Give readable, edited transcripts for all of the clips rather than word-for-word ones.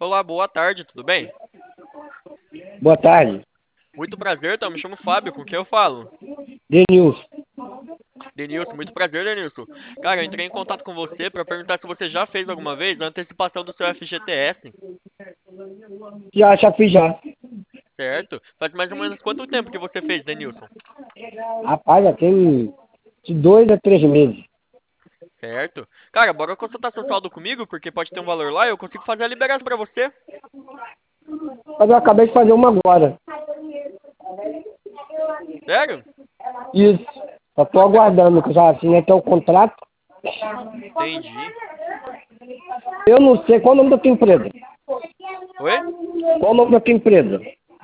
Olá, boa tarde, tudo bem? Boa tarde, Muito prazer, então, me chamo Fábio, com quem eu falo? Denilson. Denilson, muito prazer, Denilson. Cara, eu entrei em contato com você para perguntar se você já fez alguma vez a antecipação do seu FGTS, Já fiz já. certo? Faz mais ou menos quanto tempo que você fez, Denilson? Rapaz, já tem de 2 a 3 meses. Certo? Cara, bora consultar seu saldo comigo, porque pode ter um valor lá e eu consigo fazer a liberação pra você. Mas eu acabei de fazer uma agora. Sério? Isso. Só tô aguardando, que eu já assinei até o contrato. Entendi. Eu não sei qual o nome da tua empresa. Oi? Qual o nome da tua empresa?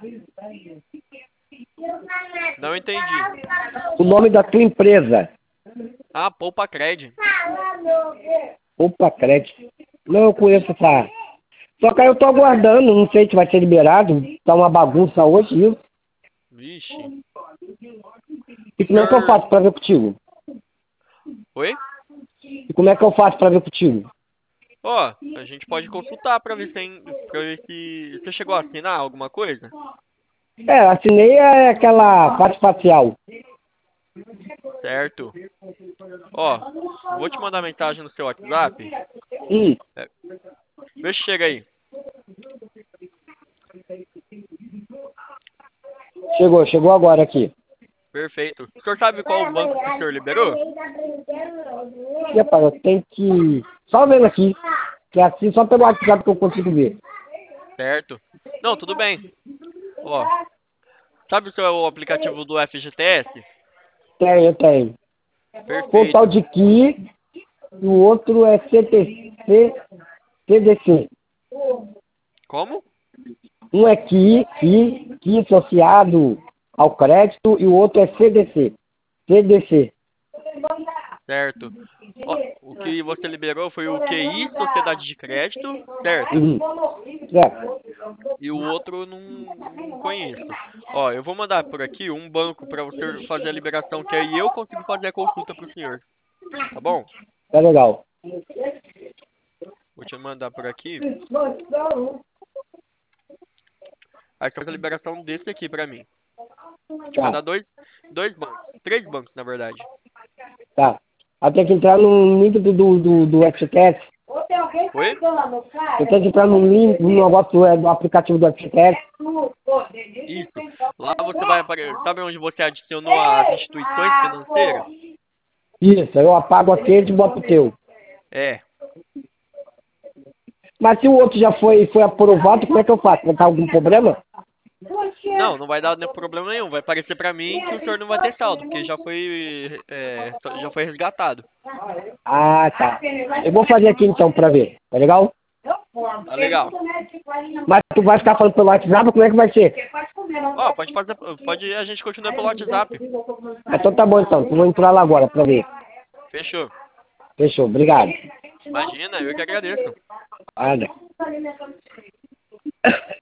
Não entendi. O nome da tua empresa. Ah, Poupa Cred. Opa, crédito. Não, eu conheço essa. Só que aí eu tô aguardando, não sei se vai ser liberado. Tá uma bagunça hoje, viu? Vixe. E O como é que eu senhor... faço pra ver contigo? Oi? E como é que eu faço pra ver contigo? Ó, a gente pode consultar pra ver se você chegou a assinar alguma coisa. Assinei aquela parte facial. Certo? Ó, vou te mandar mensagem no seu WhatsApp. Hum, É, vê se chega aí. chegou agora aqui. Perfeito. O senhor sabe qual o banco que o senhor liberou? E, rapaz, eu tenho que. Só vendo aqui. Que é assim, só pelo WhatsApp que eu consigo ver. Certo? Não, tudo bem. Ó, sabe o seu aplicativo do FGTS? Tenho. Portal Perfeito. de Ki e o outro é CDC. Como? Um é Ki associado ao crédito e o outro é CDC. CDC. Certo. Ó, o que você liberou foi o QI, Sociedade de Crédito, certo? Uhum. Certo. E o outro eu não conheço. Ó, eu vou mandar por aqui um banco para você fazer a liberação, que aí eu consigo fazer a consulta pro senhor. Tá bom? Tá legal. Vou te mandar por aqui. Aí você faz a liberação desse aqui pra mim. Vou te mandar Tá, dois bancos. Três bancos, na verdade. tá. Eu tenho que entrar no link do FGTS. Oi? Eu tenho que entrar no link, no negócio do aplicativo do FGTS. Isso. Lá você vai aparecer. Sabe onde você adicionou as instituições financeiras? Isso, eu apago aquele e boto o teu. É. Mas se o outro já foi aprovado, como é que eu faço? Vai dar algum problema? Não, não vai dar problema nenhum. Vai aparecer pra mim que o senhor não vai ter saldo, porque já foi resgatado. Ah, tá. Eu vou fazer aqui então pra ver, tá legal? Tá legal. Mas tu vai ficar falando pelo WhatsApp, como é que vai ser? Ó, pode fazer. A gente continua pelo WhatsApp. Então tá bom então, eu vou entrar lá agora pra ver. Fechou. Fechou, obrigado. Imagina, eu que agradeço. Nada.